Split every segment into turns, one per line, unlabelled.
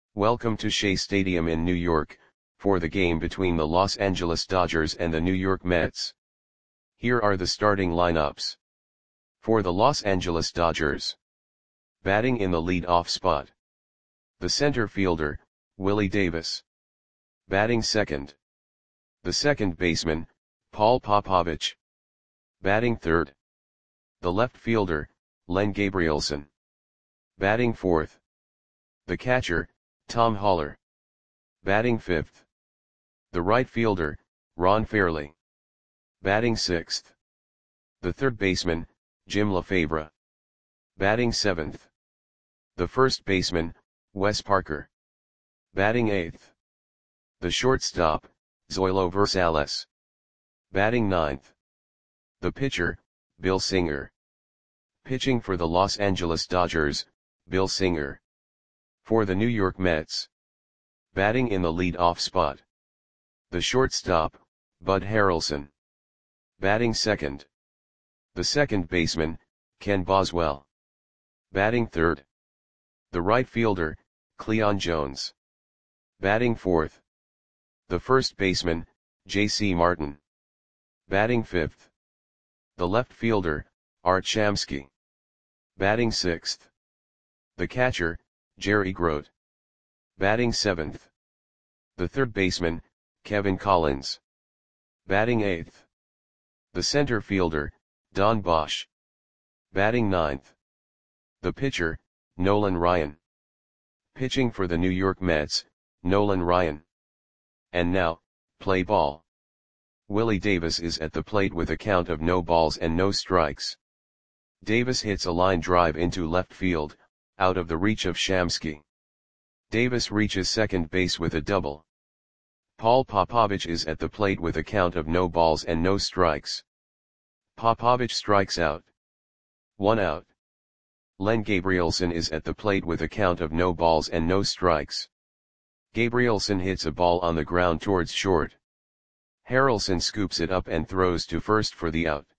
Welcome to Shea Stadium in New York, for the game between the Los Angeles Dodgers and the New York Mets. Here are the starting lineups. For the Los Angeles Dodgers. Batting in the lead-off spot. The center fielder, Willie Davis. Batting second. The second baseman, Paul Popovich. Batting third. The left fielder, Len Gabrielson. Batting fourth. The catcher, Tom Haller. Batting fifth. The right fielder, Ron Fairly. Batting sixth. The third baseman, Jim Lefebvre. Batting seventh. The first baseman, Wes Parker. Batting eighth. The shortstop, Zoilo Versalles. Batting ninth. The pitcher, Bill Singer. Pitching for the Los Angeles Dodgers, Bill Singer. For the New York Mets. Batting in the lead-off spot. The shortstop, Bud Harrelson. Batting second. The second baseman, Ken Boswell. Batting third. The right fielder, Cleon Jones. Batting fourth. The first baseman, J.C. Martin. Batting fifth. The left fielder, Art Shamsky. Batting sixth. The catcher, Jerry Grote. Batting seventh. The third baseman, Kevin Collins. Batting eighth. The center fielder, Don Bosch. Batting ninth. The pitcher, Nolan Ryan. Pitching for the New York Mets, Nolan Ryan. And now, play ball. Willie Davis is at the plate with a count of no balls and no strikes. Davis hits a line drive into left field, out of the reach of Shamsky. Davis reaches second base with a double. Paul Popovich is at the plate with a count of no balls and no strikes. Popovich strikes out. 1 out. Len Gabrielson is at the plate with a count of no balls and no strikes. Gabrielson hits a ball on the ground towards short. Harrelson scoops it up and throws to first for the out.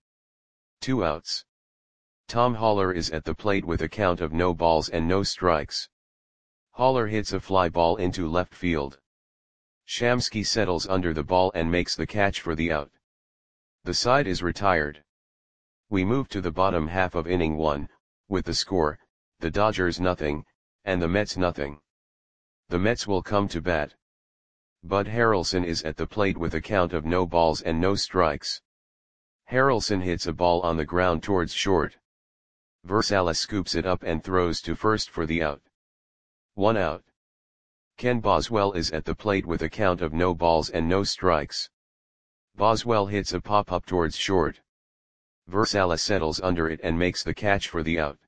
2 outs. Tom Haller is at the plate with a count of no balls and no strikes. Haller hits a fly ball into left field. Shamsky settles under the ball and makes the catch for the out. The side is retired. We move to the bottom half of inning 1, with the score, the Dodgers nothing, and the Mets nothing. The Mets will come to bat. Bud Harrelson is at the plate with a count of no balls and no strikes. Harrelson hits a ball on the ground towards short. Versalles scoops it up and throws to first for the out. 1 out. Ken Boswell is at the plate with a count of no balls and no strikes. Boswell hits a pop-up towards short. Versalles settles under it and makes the catch for the out.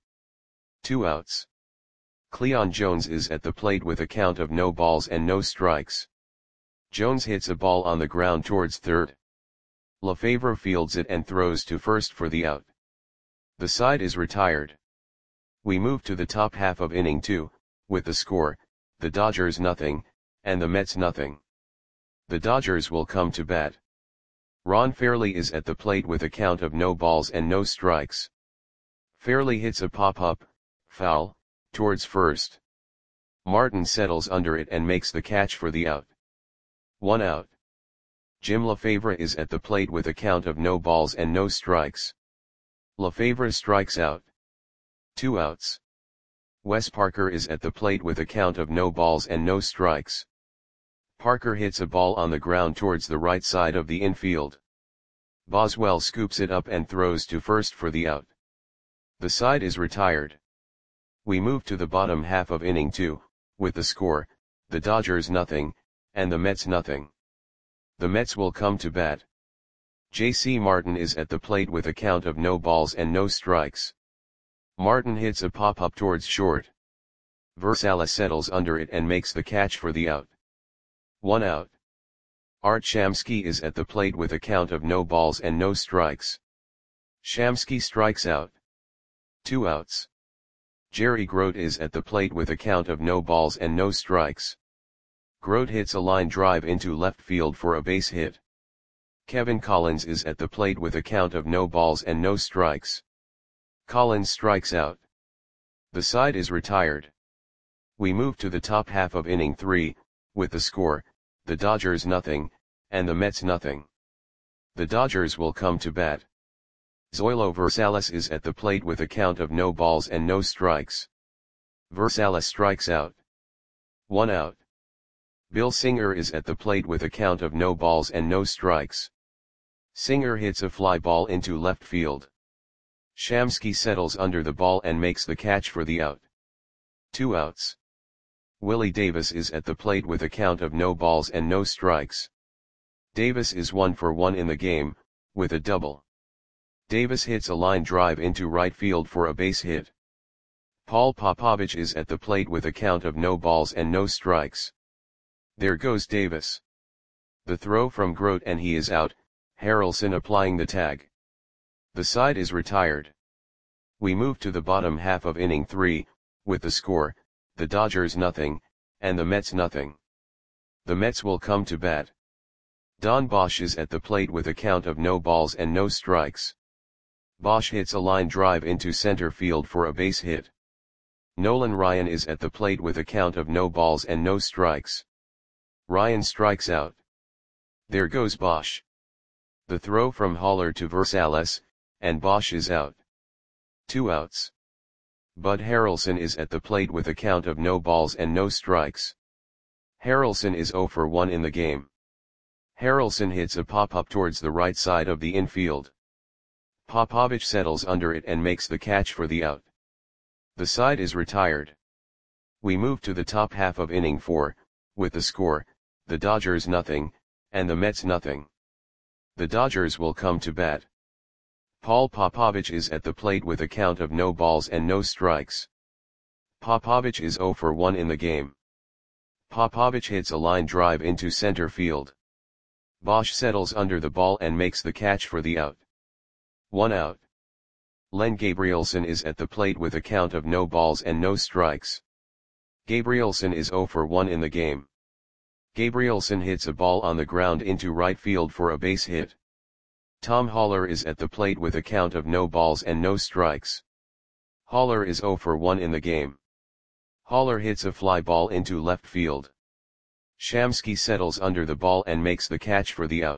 2 outs. Cleon Jones is at the plate with a count of no balls and no strikes. Jones hits a ball on the ground towards third. Lefebvre fields it and throws to first for the out. The side is retired. We move to the top half of inning 2, with the score, the Dodgers nothing, and the Mets nothing. The Dodgers will come to bat. Ron Fairly is at the plate with a count of no balls and no strikes. Fairly hits a pop-up, foul, towards first. Martin settles under it and makes the catch for the out. 1 out. Jim Lefebvre is at the plate with a count of no balls and no strikes. Lefebvre strikes out. 2 outs. Wes Parker is at the plate with a count of no balls and no strikes. Parker hits a ball on the ground towards the right side of the infield. Boswell scoops it up and throws to first for the out. The side is retired. We move to the bottom half of inning 2, with the score, the Dodgers nothing, and the Mets nothing. The Mets will come to bat. J.C. Martin is at the plate with a count of no balls and no strikes. Martin hits a pop-up towards short. Versalles settles under it and makes the catch for the out. 1 out. Art Shamsky is at the plate with a count of no balls and no strikes. Shamsky strikes out. 2 outs. Jerry Grote is at the plate with a count of no balls and no strikes. Grote hits a line drive into left field for a base hit. Kevin Collins is at the plate with a count of no balls and no strikes. Collins strikes out. The side is retired. We move to the top half of inning 3, with the score, the Dodgers nothing, and the Mets nothing. The Dodgers will come to bat. Zoilo Versalles is at the plate with a count of no balls and no strikes. Versalles strikes out. 1 out. Bill Singer is at the plate with a count of no balls and no strikes. Singer hits a fly ball into left field. Shamsky settles under the ball and makes the catch for the out. 2 outs. Willie Davis is at the plate with a count of no balls and no strikes. Davis is 1 for 1 in the game, with a double. Davis hits a line drive into right field for a base hit. Paul Popovich is at the plate with a count of no balls and no strikes. There goes Davis. The throw from Grote and he is out, Harrelson applying the tag. The side is retired. We move to the bottom half of inning 3, with the score, the Dodgers nothing, and the Mets nothing. The Mets will come to bat. Don Bosch is at the plate with a count of no balls and no strikes. Bosch hits a line drive into center field for a base hit. Nolan Ryan is at the plate with a count of no balls and no strikes. Ryan strikes out. There goes Bosch. The throw from Haller to Versalles, and Bosch is out. 2 outs. Bud Harrelson is at the plate with a count of no balls and no strikes. Harrelson is 0 for 1 in the game. Harrelson hits a pop-up towards the right side of the infield. Popovich settles under it and makes the catch for the out. The side is retired. We move to the top half of inning 4, with the score, the Dodgers nothing, and the Mets nothing. The Dodgers will come to bat. Paul Popovich is at the plate with a count of no balls and no strikes. Popovich is 0 for 1 in the game. Popovich hits a line drive into center field. Bosch settles under the ball and makes the catch for the out. 1 out. Len Gabrielson is at the plate with a count of no balls and no strikes. Gabrielson is 0 for 1 in the game. Gabrielson hits a ball on the ground into right field for a base hit. Tom Haller is at the plate with a count of no balls and no strikes. Haller is 0 for 1 in the game. Haller hits a fly ball into left field. Shamsky settles under the ball and makes the catch for the out.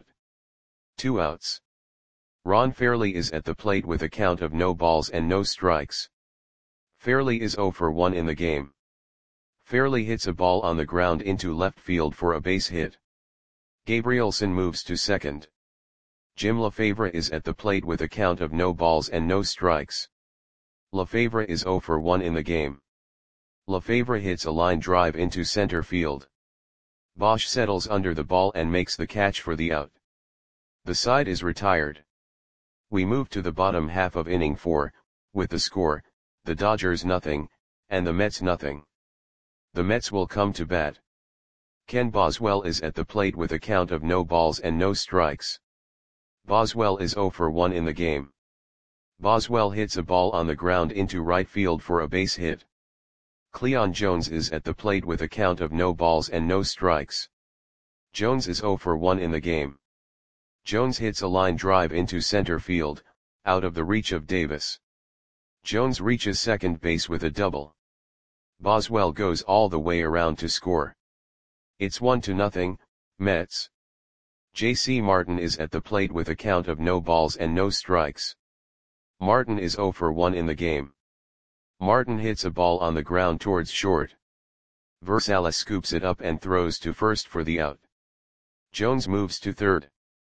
2 outs. Ron Fairly is at the plate with a count of no balls and no strikes. Fairly is 0 for 1 in the game. Fairly hits a ball on the ground into left field for a base hit. Gabrielson moves to second. Jim Lefebvre is at the plate with a count of no balls and no strikes. Lefebvre is 0 for 1 in the game. Lefebvre hits a line drive into center field. Bosch settles under the ball and makes the catch for the out. The side is retired. We move to the bottom half of inning 4, with the score, the Dodgers nothing, and the Mets nothing. The Mets will come to bat. Ken Boswell is at the plate with a count of no balls and no strikes. Boswell is 0 for 1 in the game. Boswell hits a ball on the ground into right field for a base hit. Cleon Jones is at the plate with a count of no balls and no strikes. Jones is 0 for 1 in the game. Jones hits a line drive into center field, out of the reach of Davis. Jones reaches second base with a double. Boswell goes all the way around to score. It's 1-0, Mets. J.C. Martin is at the plate with a count of no balls and no strikes. Martin is 0 for 1 in the game. Martin hits a ball on the ground towards short. Versalles scoops it up and throws to first for the out. Jones moves to third.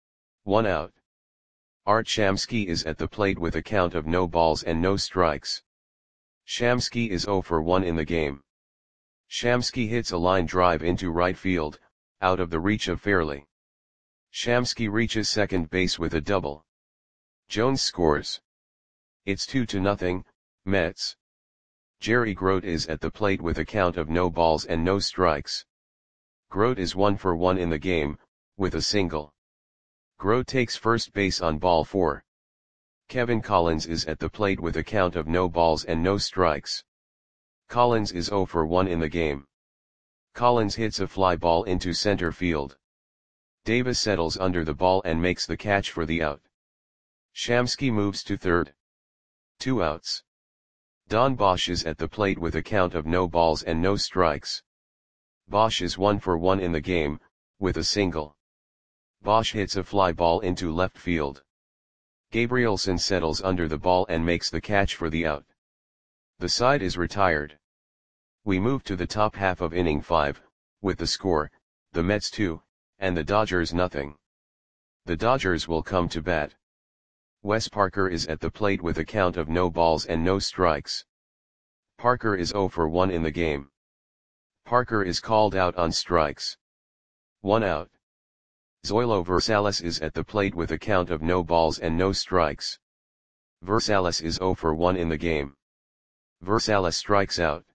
1 out. Art Shamsky is at the plate with a count of no balls and no strikes. Shamsky is 0 for 1 in the game. Shamsky hits a line drive into right field, out of the reach of Fairly. Shamsky reaches second base with a double. Jones scores. It's 2-0, Mets. Jerry Grote is at the plate with a count of no balls and no strikes. Grote is 1 for 1 in the game, with a single. Grote takes first base on ball 4. Kevin Collins is at the plate with a count of no balls and no strikes. Collins is 0 for 1 in the game. Collins hits a fly ball into center field. Davis settles under the ball and makes the catch for the out. Shamsky moves to third. 2 outs. Don Bosch is at the plate with a count of no balls and no strikes. Bosch is 1 for 1 in the game, with a single. Bosch hits a fly ball into left field. Gabrielson settles under the ball and makes the catch for the out. The side is retired. We move to the top half of inning 5, with the score, the Mets 2, and the Dodgers nothing. The Dodgers will come to bat. Wes Parker is at the plate with a count of no balls and no strikes. Parker is 0 for 1 in the game. Parker is called out on strikes. 1 out. Zoilo Versalles is at the plate with a count of no balls and no strikes. Versalles is 0 for 1 in the game. Versalles strikes out.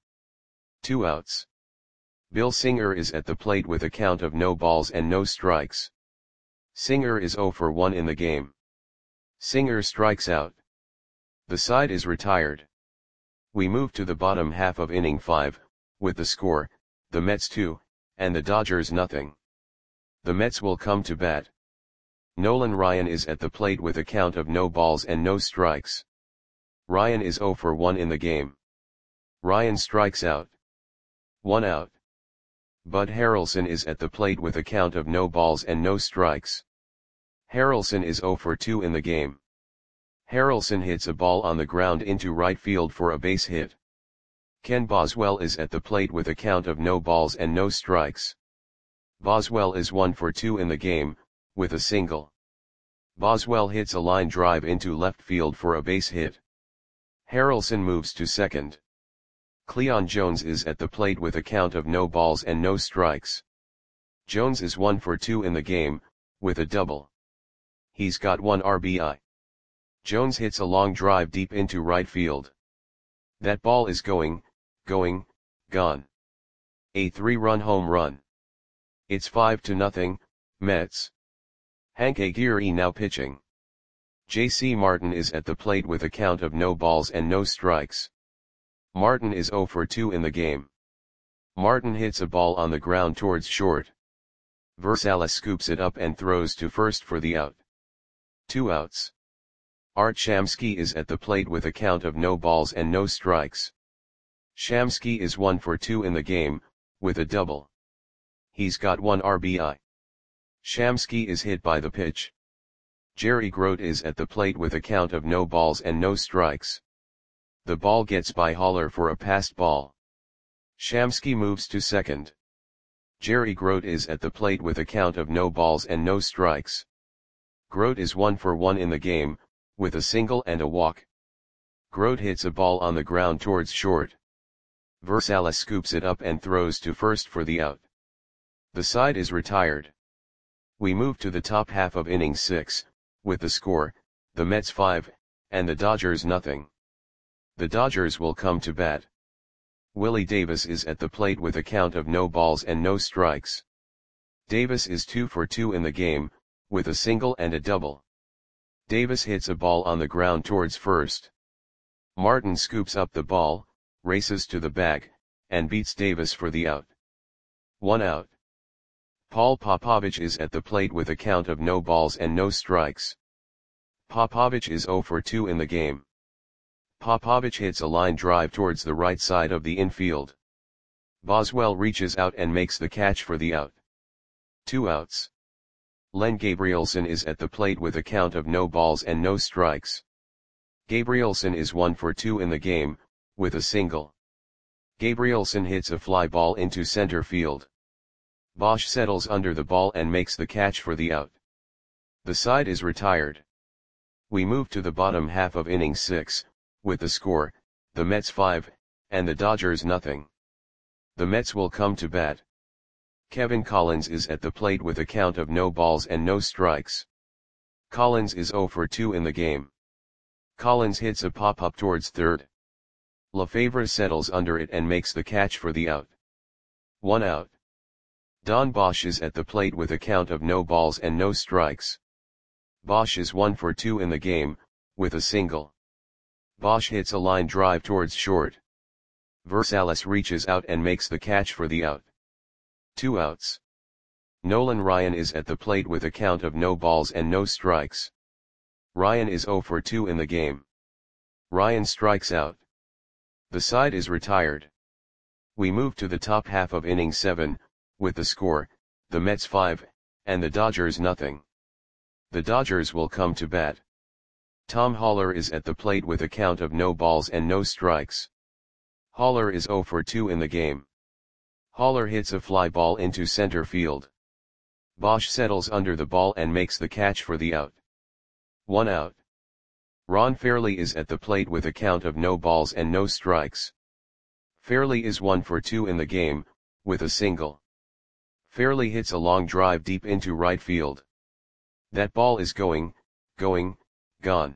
2 outs. Bill Singer is at the plate with a count of no balls and no strikes. Singer is 0 for 1 in the game. Singer strikes out. The side is retired. We move to the bottom half of inning 5, with the score, the Mets 2, and the Dodgers nothing. The Mets will come to bat. Nolan Ryan is at the plate with a count of no balls and no strikes. Ryan is 0 for 1 in the game. Ryan strikes out. 1 out. Bud Harrelson is at the plate with a count of no balls and no strikes. Harrelson is 0 for 2 in the game. Harrelson hits a ball on the ground into right field for a base hit. Ken Boswell is at the plate with a count of no balls and no strikes. Boswell is 1 for 2 in the game, with a single. Boswell hits a line drive into left field for a base hit. Harrelson moves to second. Cleon Jones is at the plate with a count of no balls and no strikes. Jones is 1 for 2 in the game, with a double. He's got 1 RBI. Jones hits a long drive deep into right field. That ball is gone. A 3-run home run. It's 5-0, Mets. Hank Aguirre now pitching. J.C. Martin is at the plate with a count of no balls and no strikes. Martin is 0 for 2 in the game. Martin hits a ball on the ground towards short. Versalles scoops it up and throws to first for the out. 2 outs. Art Shamsky is at the plate with a count of no balls and no strikes. Shamsky is 1 for 2 in the game, with a double. He's got 1 RBI. Shamsky is hit by the pitch. Jerry Grote is at the plate with a count of no balls and no strikes. The ball gets by Haller for a passed ball. Shamsky moves to second. Jerry Grote is at the plate with a count of no balls and no strikes. Grote is 1 for 1 in the game, with a single and a walk. Grote hits a ball on the ground towards short. Versalles scoops it up and throws to first for the out. The side is retired. We move to the top half of inning 6, with the score, the Mets 5, and the Dodgers nothing. The Dodgers will come to bat. Willie Davis is at the plate with a count of no balls and no strikes. Davis is 2 for 2 in the game, with a single and a double. Davis hits a ball on the ground towards first. Martin scoops up the ball, races to the bag, and beats Davis for the out. 1 out. Paul Popovich is at the plate with a count of no balls and no strikes. Popovich is 0 for 2 in the game. Popovich hits a line drive towards the right side of the infield. Boswell reaches out and makes the catch for the out. 2 outs. Len Gabrielson is at the plate with a count of no balls and no strikes. Gabrielson is 1 for 2 in the game, with a single. Gabrielson hits a fly ball into center field. Bosch settles under the ball and makes the catch for the out. The side is retired. We move to the bottom half of inning 6, with the score, the Mets 5, and the Dodgers nothing. The Mets will come to bat. Kevin Collins is at the plate with a count of no balls and no strikes. Collins is 0 for 2 in the game. Collins hits a pop-up towards third. Lefevre settles under it and makes the catch for the out. 1 out. Don Bosch is at the plate with a count of no balls and no strikes. Bosch is 1 for 2 in the game, with a single. Bosch hits a line drive towards short. Versalles reaches out and makes the catch for the out. 2 outs. Nolan Ryan is at the plate with a count of no balls and no strikes. Ryan is 0 for 2 in the game. Ryan strikes out. The side is retired. We move to the top half of inning 7, with the score, the Mets 5, and the Dodgers nothing. The Dodgers will come to bat. Tom Haller is at the plate with a count of no balls and no strikes. Haller is 0 for 2 in the game. Haller hits a fly ball into center field. Bosch settles under the ball and makes the catch for the out. 1 out. Ron Fairly is at the plate with a count of no balls and no strikes. Fairly is 1 for 2 in the game, with a single. Fairly hits a long drive deep into right field. That ball is going, gone.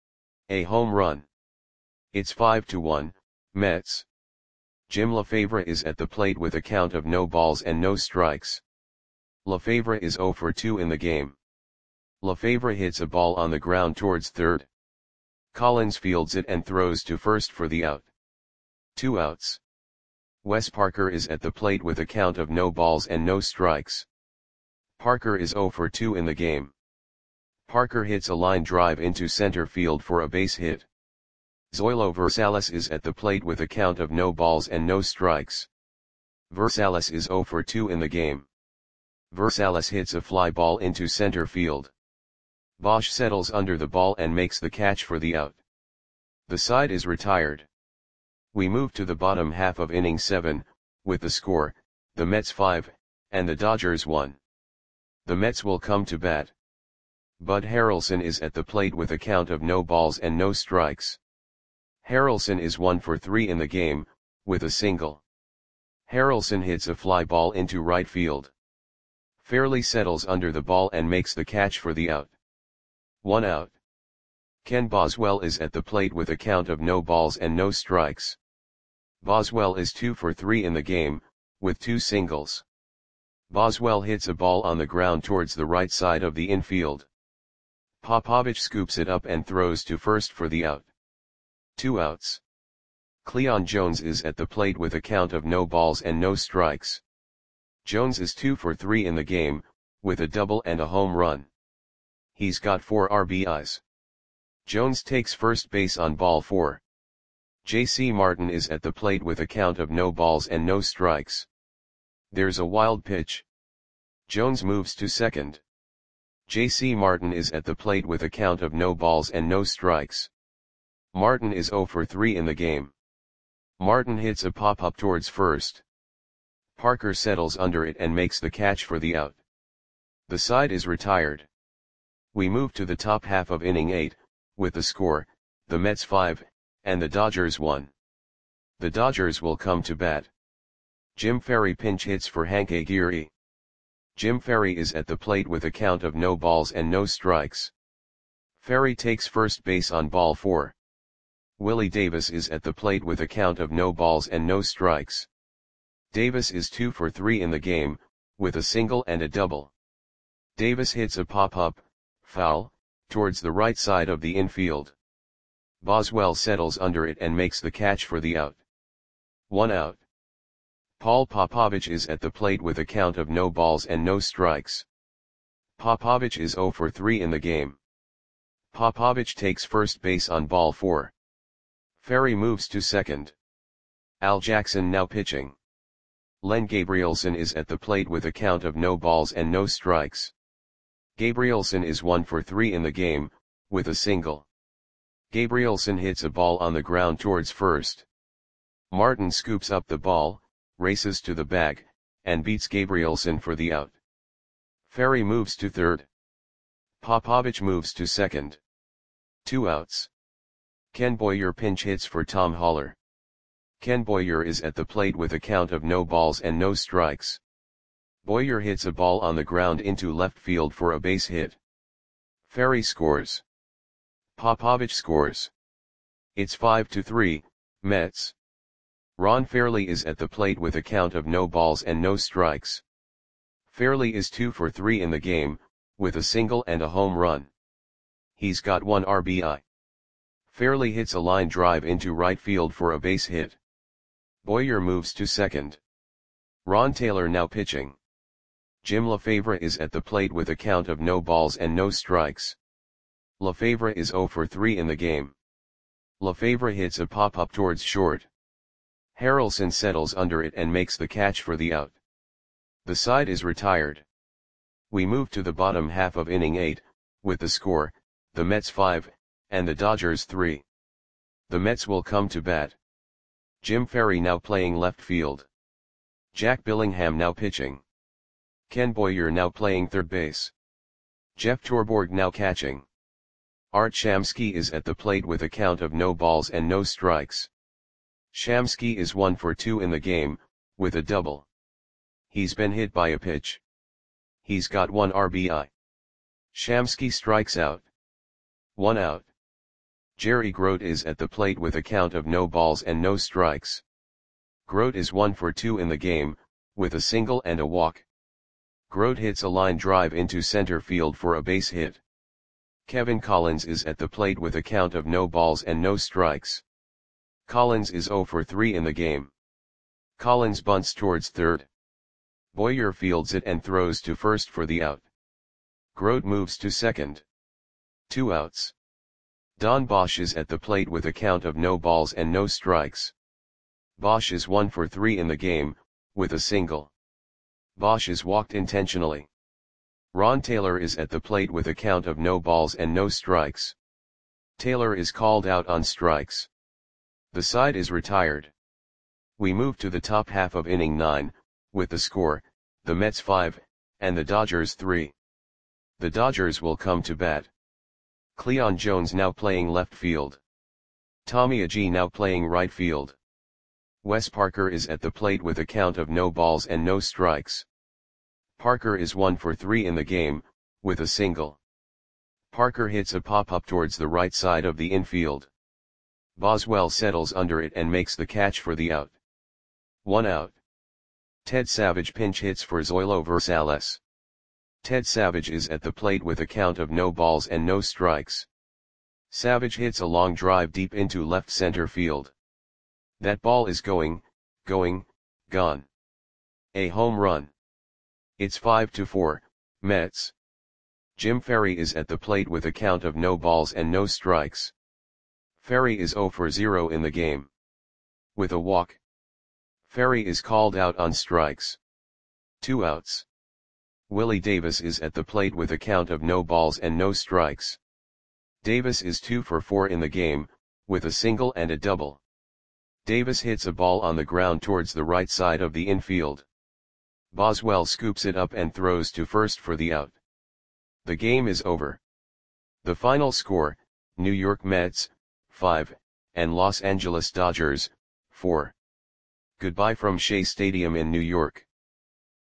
A home run. It's 5-1, Mets. Jim Lefebvre is at the plate with a count of no balls and no strikes. Lefebvre is 0 for 2 in the game. Lefebvre hits a ball on the ground towards third. Collins fields it and throws to first for the out. 2 outs. Wes Parker is at the plate with a count of no balls and no strikes. Parker is 0 for 2 in the game. Parker hits a line drive into center field for a base hit. Zoilo Versalles is at the plate with a count of no balls and no strikes. Versalles is 0 for 2 in the game. Versalles hits a fly ball into center field. Bosch settles under the ball and makes the catch for the out. The side is retired. We move to the bottom half of inning 7, with the score, the Mets 5, and the Dodgers 1. The Mets will come to bat. Bud Harrelson is at the plate with a count of no balls and no strikes. Harrelson is 1 for 3 in the game, with a single. Harrelson hits a fly ball into right field. Fairly settles under the ball and makes the catch for the out. 1 out. Ken Boswell is at the plate with a count of no balls and no strikes. Boswell is 2 for 3 in the game, with 2 singles. Boswell hits a ball on the ground towards the right side of the infield. Popovich scoops it up and throws to first for the out. 2 outs. Cleon Jones is at the plate with a count of no balls and no strikes. Jones is 2 for 3 in the game, with a double and a home run. He's got 4 RBIs. Jones takes first base on ball 4. J.C. Martin is at the plate with a count of no balls and no strikes. There's a wild pitch. Jones moves to second. J.C. Martin is at the plate with a count of no balls and no strikes. Martin is 0 for 3 in the game. Martin hits a pop-up towards first. Parker settles under it and makes the catch for the out. The side is retired. We move to the top half of inning 8, with the score, the Mets 5, and the Dodgers 1. The Dodgers will come to bat. Jim Ferry pinch hits for Hank Aguirre. Jim Ferry is at the plate with a count of no balls and no strikes. Ferry takes first base on ball 4. Willie Davis is at the plate with a count of no balls and no strikes. Davis is 2 for 3 in the game, with a single and a double. Davis hits a pop-up, foul, towards the right side of the infield. Boswell settles under it and makes the catch for the out. 1 out. Paul Popovich is at the plate with a count of no balls and no strikes. Popovich is 0 for 3 in the game. Popovich takes first base on ball 4. Ferry moves to second. Al Jackson now pitching. Len Gabrielson is at the plate with a count of no balls and no strikes. Gabrielson is 1 for 3 in the game, with a single. Gabrielson hits a ball on the ground towards first. Martin scoops up the ball, races to the bag, and beats Gabrielson for the out. Ferry moves to third. Popovich moves to second. 2 outs. Ken Boyer pinch hits for Tom Haller. Ken Boyer is at the plate with a count of no balls and no strikes. Boyer hits a ball on the ground into left field for a base hit. Ferry scores. Popovich scores. It's 5-3, Mets. Ron Fairly is at the plate with a count of no balls and no strikes. Fairly is 2 for 3 in the game, with a single and a home run. He's got 1 RBI. Fairly hits a line drive into right field for a base hit. Boyer moves to second. Ron Taylor now pitching. Jim Lefebvre is at the plate with a count of no balls and no strikes. Lefebvre is 0 for 3 in the game. Lefebvre hits a pop-up towards short. Harrelson settles under it and makes the catch for the out. The side is retired. We move to the bottom half of inning 8, with the score, the Mets 5, and the Dodgers 3. The Mets will come to bat. Jim Ferry now playing left field. Jack Billingham now pitching. Ken Boyer now playing third base. Jeff Torborg now catching. Art Shamsky is at the plate with a count of no balls and no strikes. Shamsky is 1 for 2 in the game, with a double. He's been hit by a pitch. He's got 1 RBI. Shamsky strikes out. 1 out. Jerry Grote is at the plate with a count of no balls and no strikes. Grote is 1 for 2 in the game, with a single and a walk. Grote hits a line drive into center field for a base hit. Kevin Collins is at the plate with a count of no balls and no strikes. Collins is 0 for 3 in the game. Collins bunts towards third. Boyer fields it and throws to first for the out. Grote moves to second. 2 outs. Don Bosch is at the plate with a count of no balls and no strikes. Bosch is 1 for 3 in the game, with a single. Bosch is walked intentionally. Ron Taylor is at the plate with a count of no balls and no strikes. Taylor is called out on strikes. The side is retired. We move to the top half of inning 9, with the score, the Mets 5, and the Dodgers 3. The Dodgers will come to bat. Cleon Jones now playing left field. Tommy Agee now playing right field. Wes Parker is at the plate with a count of no balls and no strikes. Parker is 1 for 3 in the game, with a single. Parker hits a pop-up towards the right side of the infield. Boswell settles under it and makes the catch for the out. 1 out. Ted Savage pinch hits for Zoilo Versales. Ted Savage is at the plate with a count of no balls and no strikes. Savage hits a long drive deep into left center field. That ball is gone. A home run. It's 5-4, Mets. Jim Ferry is at the plate with a count of no balls and no strikes. Ferry is 0 for 0 in the game. With a walk. Ferry is called out on strikes. 2 outs. Willie Davis is at the plate with a count of no balls and no strikes. Davis is 2 for 4 in the game, with a single and a double. Davis hits a ball on the ground towards the right side of the infield. Boswell scoops it up and throws to first for the out. The game is over. The final score, New York Mets, 5, and Los Angeles Dodgers, 4. Goodbye from Shea Stadium in New York.